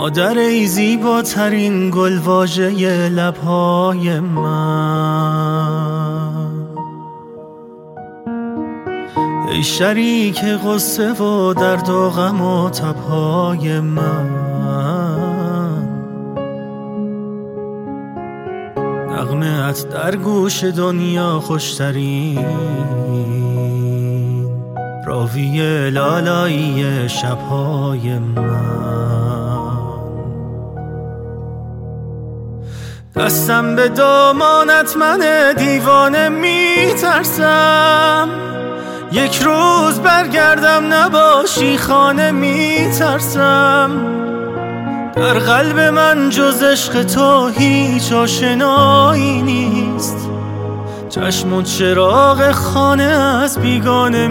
مادر ای زیباترین گل واژه لبهای من، ای شریک قصه و درد و غم و تبهای من، نغمه‌ات در گوش دنیا خوشترین راوی لالایی شبهای من. دستم به دامانت من دیوانه میترسم، یک روز برگردم نباشی خانه میترسم. در قلب من جز عشق تو هیچ آشنایی نیست، چشم و چراغ خانه از بیگانه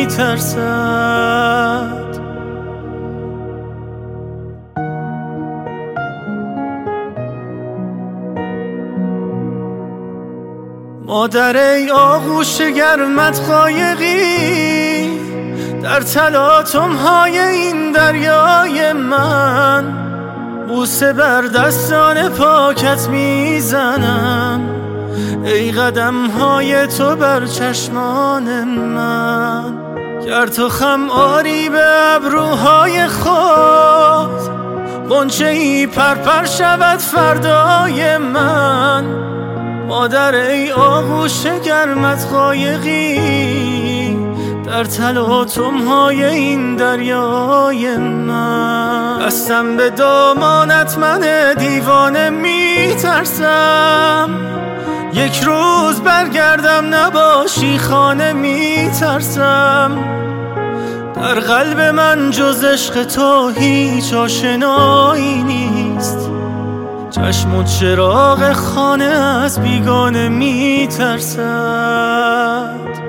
میترسد. مادر ای آغوش گرمت قایقی در تلاطم‌های این دریای من، بوسه بر دستان پاکت میزنم، ای قدم‌های تو بر چشمان من. گر تو خم آری به ابروهای خود، غنچه‌ای پرپر شود فردای من. مادر ای آغوش گرمت قایقی در تلاطم‌های این دریای من. دستم به دامانت من دیوانه میترسم، یک روز برگردم نباشی خانه میترسم. در قلب من جز عشق تو هیچ آشنایی نیست، چشم و چراغ خانه از بیگانه میترسد.